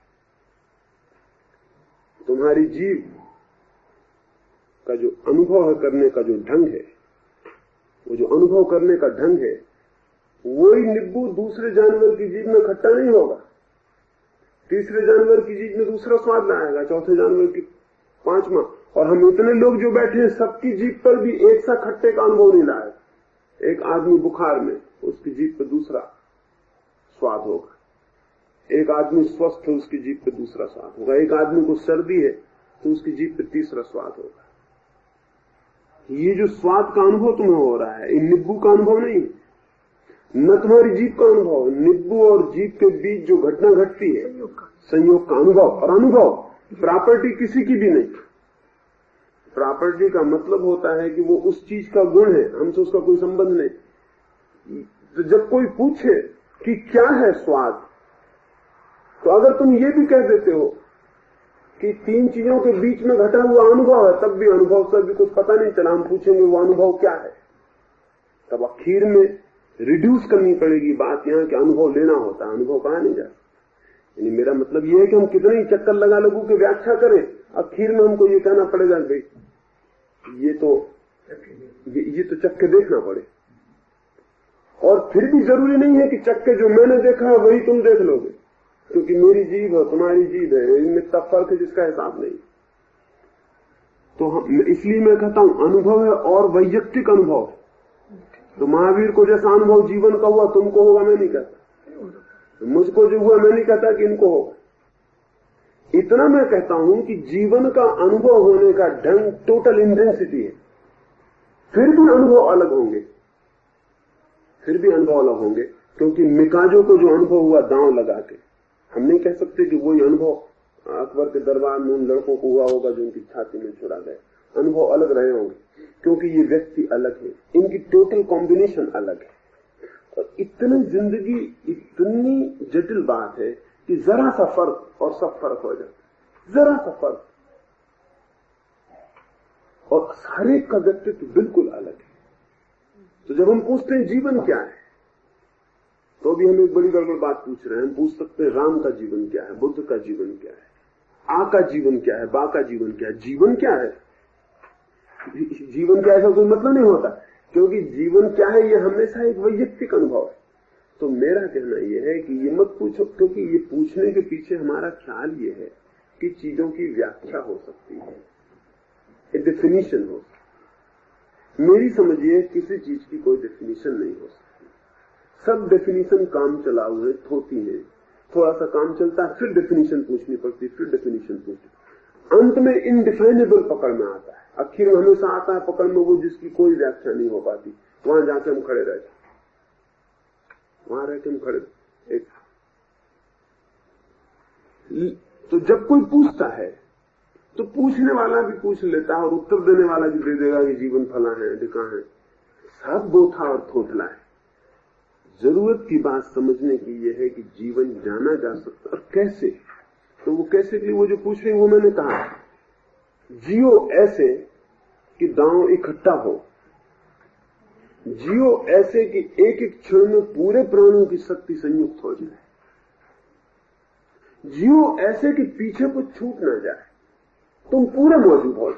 तुम्हारी जीभ का जो अनुभव करने का जो ढंग है, वो जो अनुभव करने का ढंग है, वही नींबू दूसरे जानवर की जीभ में खट्टा नहीं होगा। तीसरे जानवर की जीभ में दूसरा स्वाद लाएगा, चौथे जानवर की 5वां, और हम इतने लोग जो बैठे हैं, सबकी जीभ पर भी एक सा खट्टे का अनुभव नहीं लाए। एक आदमी बुखार में, उसकी जीभ पर दूसरा स्वाद होगा। एक आदमी स्वस्थ है, उसकी जीभ पे दूसरा स्वाद होगा। एक आदमी को सर्दी है तो उसकी जीभ पे तीसरा स्वाद होगा। ये जो स्वाद का अनुभव तुम्हें हो रहा है, ये नींबू का अनुभव नहीं, न तुम्हारी जीभ का अनुभव। नींबू और जीभ के बीच जो घटना घटती है, संयोग का अनुभव। और अनुभव प्रॉपर्टी किसी की भी नहीं। प्रॉपर्टी का मतलब होता है कि वो उस चीज का गुण है, हमसे उसका कोई संबंध नहीं। तो जब कोई पूछे कि क्या है स्वाद, तो अगर तुम ये भी कह देते हो कि तीन चीजों के बीच में घटा हुआ अनुभव है, तब भी अनुभव से भी कुछ पता नहीं चला। हम पूछेंगे वो अनुभव क्या है, तब आखिर में रिड्यूस करनी पड़ेगी बात यहाँ के अनुभव लेना होता है, अनुभव कहा नहीं जाता। यानी मेरा मतलब ये है कि हम कितने ही चक्कर लगा लगू की व्याख्या करें, आखिर में हमको ये कहना पड़ेगा भाई ये तो चक्के देखना पड़े। और फिर भी जरूरी नहीं है कि चक्के जो मैंने देखा है वही तुम देख लोगे, क्योंकि मेरी जीभ है, तुम्हारी जीभ है, इनमें इतना फर्क है जिसका हिसाब नहीं। तो इसलिए मैं कहता हूं अनुभव है और वैयक्तिक अनुभव। तो महावीर को जैसा अनुभव जीवन का हुआ तुमको होगा, मैं नहीं कहता। मुझको जो हुआ मैं नहीं कहता कि इनको होगा। इतना मैं कहता हूं कि जीवन का अनुभव होने का ढंग टोटल इंटेंसिटी है। फिर भी अनुभव अलग होंगे, क्योंकि मिकाजो को जो अनुभव हुआ दांव लगा के, हम नहीं कह सकते कि वही अनुभव अकबर के दरबार में उन लड़कों को हुआ होगा जो उनकी छाती में छुड़ा गए। अनुभव अलग रहे होंगे, क्योंकि ये व्यक्ति अलग है, इनकी टोटल कॉम्बिनेशन अलग है। और इतनी जिंदगी इतनी जटिल बात है कि जरा सा फर्क और सब फर्क हो जाता, जरा सा फर्क, और हर एक का व्यक्तित्व बिल्कुल अलग है। तो जब हम पूछते हैं जीवन क्या है, तो भी हम एक बड़ी गड़बड़ बात पूछ रहे हैं। हम पूछ सकते हैं राम का जीवन क्या है, बुद्ध का जीवन क्या है, आ का जीवन क्या है, बा का जीवन क्या है। जीवन क्या है, जीवन क्या है ऐसा कोई मतलब नहीं होता, क्योंकि जीवन क्या है ये हमेशा एक वैयक्तिक अनुभव है। तो मेरा कहना यह है कि ये मत पूछो, क्योंकि ये पूछने के पीछे हमारा ख्याल ये है कि चीजों की व्याख्या हो सकती है, एक डेफिनेशन हो सकती। मेरी समझिए किसी चीज की कोई डेफिनेशन नहीं हो सकती। सब डेफिनेशन काम चला हुए होती है, थोड़ा सा काम चलता है, फिर डेफिनेशन पूछनी पड़ती, फिर डेफिनेशन पूछनी, अंत में इनडिफाइनेबल पकड़ में आता है। आखिर में हमेशा आता है पकड़ में वो जिसकी कोई व्याख्या नहीं हो पाती। वहां जाके हम खड़े रहते, वहां रहते हम खड़े एक। तो जब कोई पूछता है तो पूछने वाला भी पूछ लेता है और उत्तर देने वाला भी दे देगा कि जीवन फला है, ढिका है, सब बोथा और थोथला है। जरूरत की बात समझने की यह है कि जीवन जाना जा सकता और कैसे। तो वो कैसे के लिए वो जो पूछ रहे वो मैंने कहा, जियो ऐसे कि दांव इकट्ठा हो, जियो ऐसे कि एक एक क्षण में पूरे प्राणों की शक्ति संयुक्त हो जाए, जियो ऐसे कि पीछे कुछ छूट ना जाए, तुम पूरे मौजूद हो जाओ।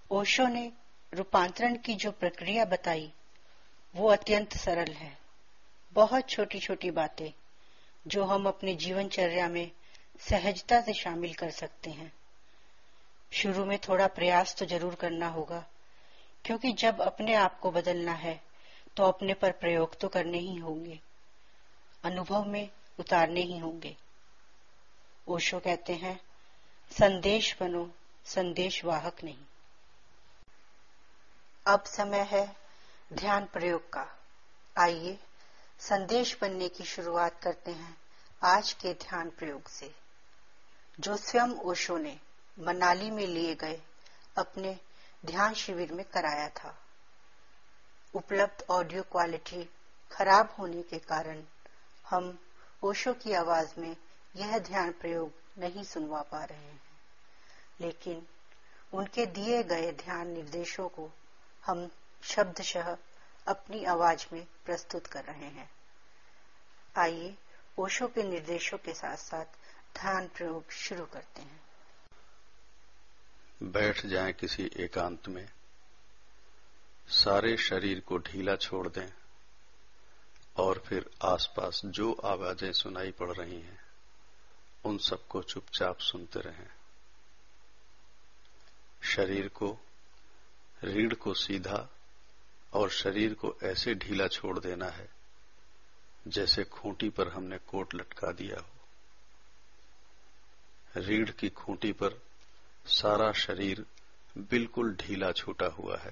ओशो ने रूपांतरण की जो प्रक्रिया बताई वो अत्यंत सरल है। बहुत छोटी छोटी बातें जो हम अपनी जीवनचर्या में सहजता से शामिल कर सकते हैं। शुरू में थोड़ा प्रयास तो जरूर करना होगा, क्योंकि जब अपने आप को बदलना है तो अपने पर प्रयोग तो करने ही होंगे, अनुभव में उतारने ही होंगे। ओशो कहते हैं, संदेश बनो, संदेश वाहक नहीं। अब समय है ध्यान प्रयोग का। आइए संदेश बनने की शुरुआत करते हैं आज के ध्यान प्रयोग से, जो स्वयं ओशो ने मनाली में लिए गए अपने ध्यान शिविर में कराया था। उपलब्ध ऑडियो क्वालिटी खराब होने के कारण हम ओशो की आवाज में यह ध्यान प्रयोग नहीं सुनवा पा रहे हैं, लेकिन उनके दिए गए ध्यान निर्देशों को हम शब्दशः अपनी आवाज में प्रस्तुत कर रहे हैं। आइए ओशो के निर्देशों के साथ साथ ध्यान प्रयोग शुरू करते हैं। बैठ जाएं किसी एकांत में, सारे शरीर को ढीला छोड़ दें और फिर आसपास जो आवाजें सुनाई पड़ रही हैं उन सबको चुपचाप सुनते रहें। शरीर को, रीढ़ को सीधा और शरीर को ऐसे ढीला छोड़ देना है जैसे खूंटी पर हमने कोट लटका दिया हो। रीढ़ की खूंटी पर सारा शरीर बिल्कुल ढीला छूटा हुआ है।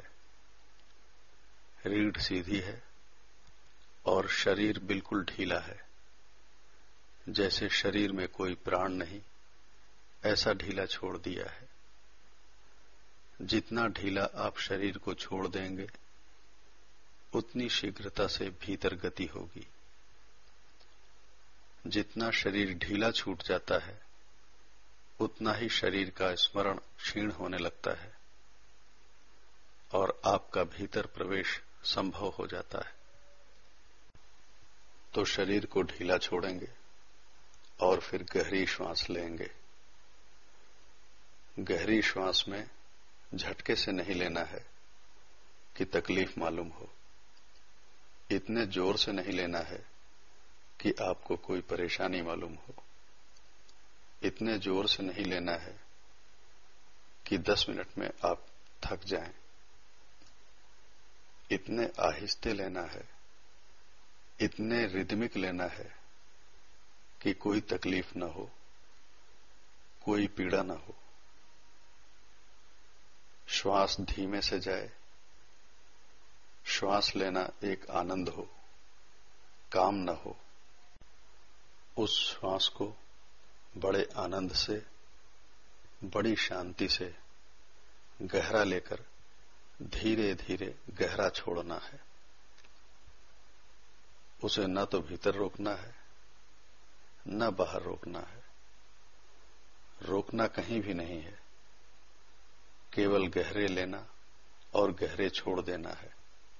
रीढ़ सीधी है और शरीर बिल्कुल ढीला है, जैसे शरीर में कोई प्राण नहीं, ऐसा ढीला छोड़ दिया है। जितना ढीला आप शरीर को छोड़ देंगे उतनी शीघ्रता से भीतर गति होगी। जितना शरीर ढीला छूट जाता है उतना ही शरीर का स्मरण क्षीण होने लगता है और आपका भीतर प्रवेश संभव हो जाता है। तो शरीर को ढीला छोड़ेंगे और फिर गहरी श्वास लेंगे। गहरी श्वास में झटके से नहीं लेना है कि तकलीफ मालूम हो। इतने जोर से नहीं लेना है कि आपको कोई परेशानी मालूम हो। इतने जोर से नहीं लेना है कि 10 मिनट में आप थक जाएं। इतने आहिस्ते लेना है, इतने रिदमिक लेना है कि कोई तकलीफ न हो, कोई पीड़ा न हो। श्वास धीमे से जाए। श्वास लेना एक आनंद हो, काम न हो। उस श्वास को बड़े आनंद से, बड़ी शांति से गहरा लेकर धीरे धीरे गहरा छोड़ना है। उसे न तो भीतर रोकना है न बाहर रोकना है। रोकना कहीं भी नहीं है, केवल गहरे लेना और गहरे छोड़ देना है।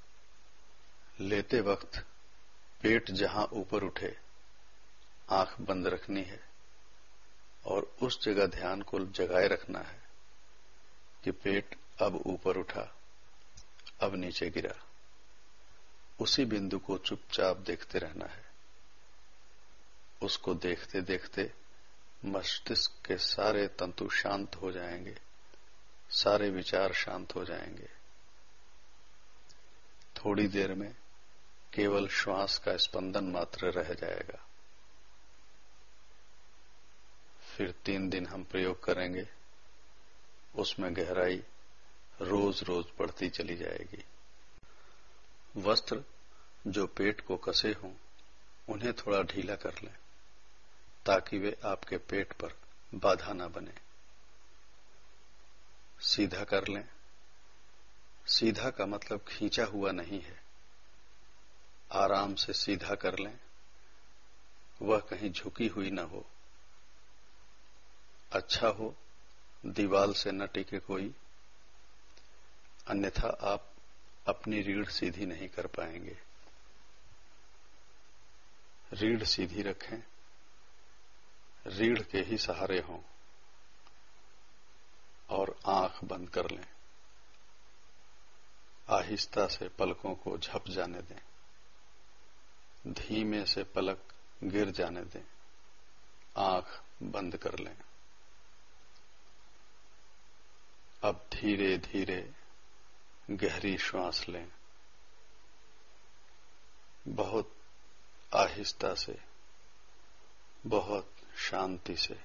लेते वक्त पेट जहां ऊपर उठे आंख बंद रखनी है और उस जगह ध्यान को जगाए रखना है कि पेट अब ऊपर उठा, अब नीचे गिरा। उसी बिंदु को चुपचाप देखते रहना है। उसको देखते देखते मस्तिष्क के सारे तंतु शांत हो जाएंगे, सारे विचार शांत हो जाएंगे। थोड़ी देर में केवल श्वास का स्पंदन मात्र रह जाएगा। फिर 3 दिन हम प्रयोग करेंगे। उसमें गहराई रोज रोज बढ़ती चली जाएगी। वस्त्र जो पेट को कसे हों उन्हें थोड़ा ढीला कर लें ताकि वे आपके पेट पर बाधा न बने। सीधा कर लें। सीधा का मतलब खींचा हुआ नहीं है। आराम से सीधा कर लें, वह कहीं झुकी हुई न हो। अच्छा हो दीवाल से न टिके कोई, अन्यथा आप अपनी रीढ़ सीधी नहीं कर पाएंगे। रीढ़ सीधी रखें, रीढ़ के ही सहारे हों और आंख बंद कर लें। आहिस्ता से पलकों को झप जाने दें, धीमे से पलक गिर जाने दें, आंख बंद कर लें। अब धीरे धीरे गहरी श्वास लें, बहुत आहिस्ता से, बहुत शांति से,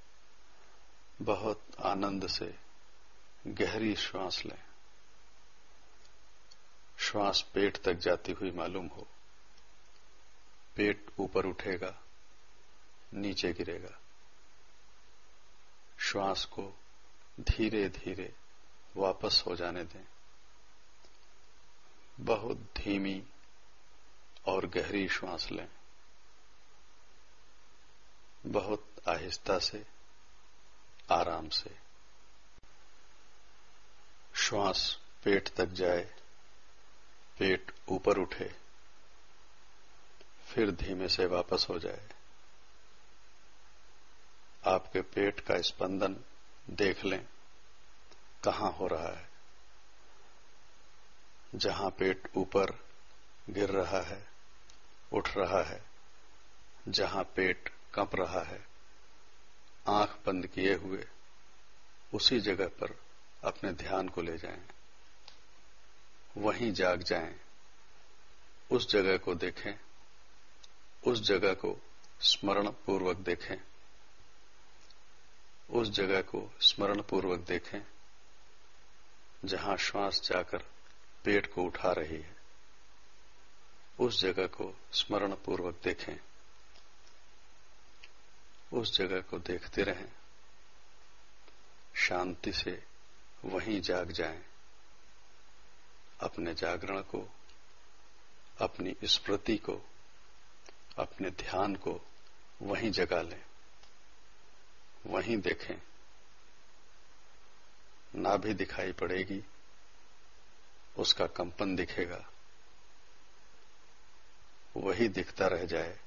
बहुत आनंद से गहरी श्वास लें। श्वास पेट तक जाती हुई मालूम हो। पेट ऊपर उठेगा, नीचे गिरेगा। श्वास को धीरे धीरे वापस हो जाने दें। बहुत धीमी और गहरी श्वास लें, बहुत आहिस्ता से, आराम से। श्वास पेट तक जाए, पेट ऊपर उठे, फिर धीमे से वापस हो जाए। आपके पेट का स्पंदन देख लें, कहां हो रहा है। जहां पेट ऊपर गिर रहा है, उठ रहा है, जहां पेट कंप रहा है, आंख बंद किए हुए उसी जगह पर अपने ध्यान को ले जाएं, वहीं जाग जाएं। उस जगह को देखें, उस जगह को स्मरण पूर्वक देखें, उस जगह को स्मरण पूर्वक देखें जहां श्वास जाकर पेट को उठा रही है। उस जगह को स्मरण पूर्वक देखें, उस जगह को देखते रहें, शांति से वहीं जाग जाएं। अपने जागरण को, अपनी स्मृति को, अपने ध्यान को वहीं जगा लें, वहीं देखें। नाभि दिखाई पड़ेगी, उसका कंपन दिखेगा, वही दिखता रह जाए,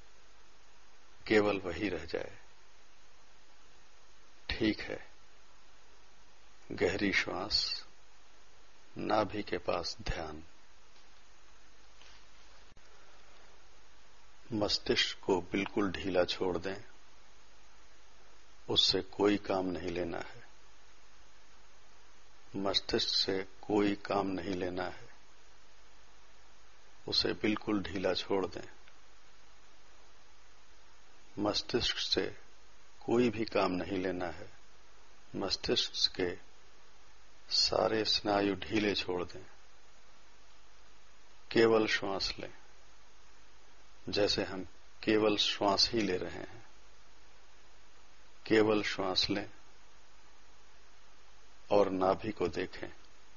केवल वही रह जाए। ठीक है। गहरी श्वास, नाभि के पास ध्यान। मस्तिष्क को बिल्कुल ढीला छोड़ दें, उससे कोई काम नहीं लेना है। मस्तिष्क से कोई काम नहीं लेना है, उसे बिल्कुल ढीला छोड़ दें। मस्तिष्क से कोई भी काम नहीं लेना है। मस्तिष्क के सारे स्नायु ढीले छोड़ दें। केवल श्वास लें, जैसे हम केवल श्वास ही ले रहे हैं। केवल श्वास लें और नाभि को देखें।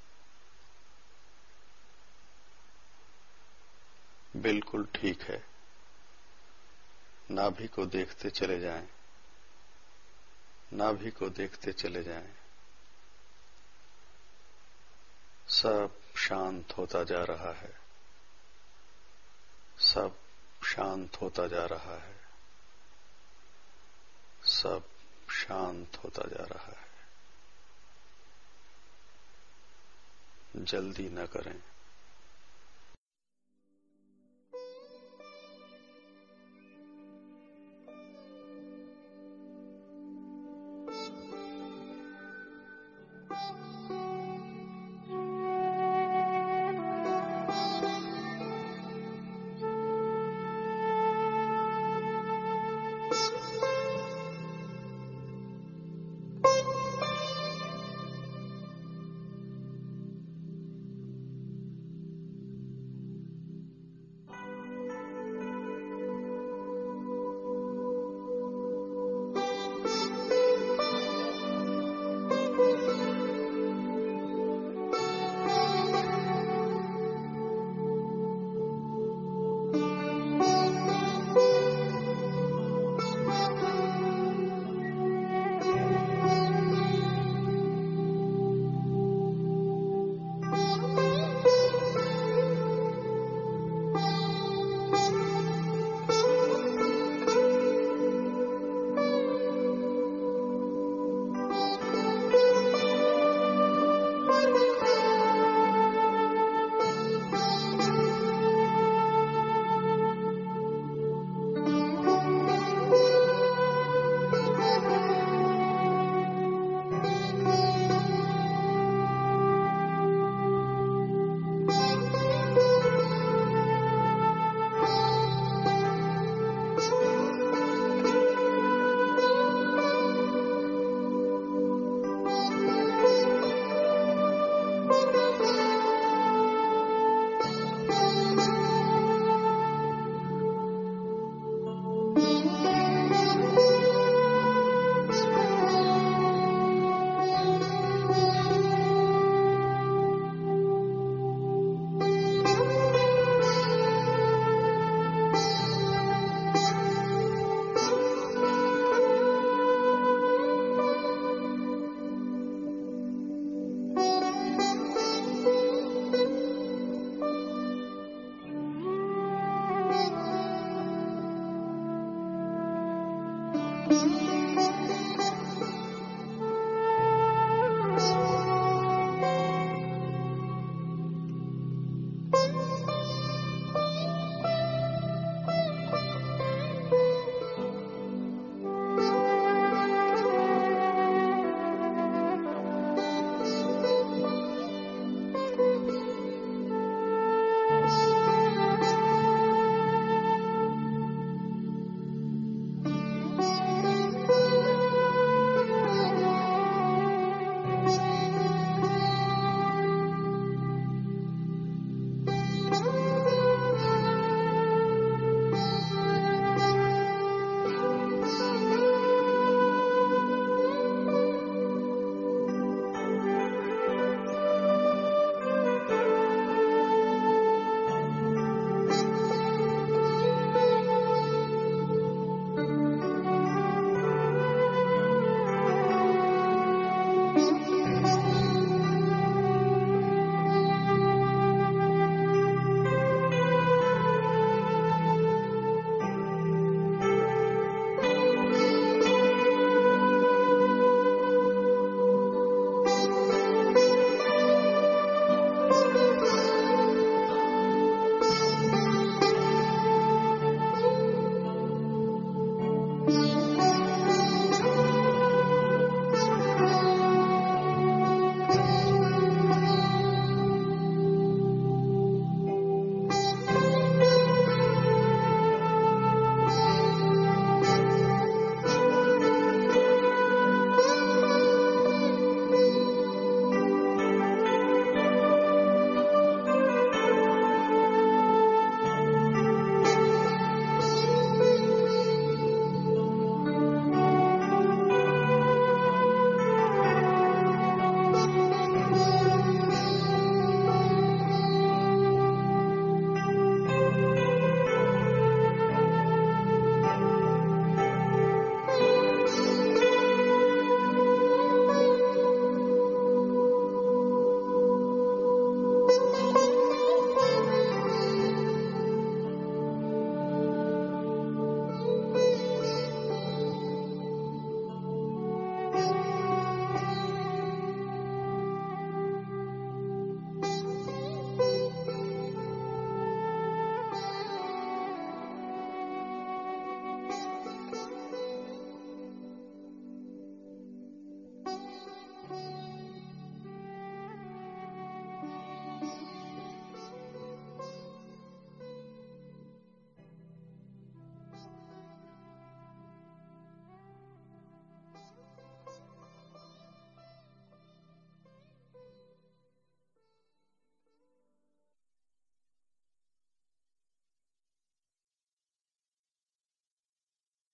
बिल्कुल ठीक है। नाभि को देखते चले जाएं, नाभि को देखते चले जाएं। सब शांत होता जा रहा है, सब शांत होता जा रहा है, सब शांत होता जा रहा है। जल्दी न करें।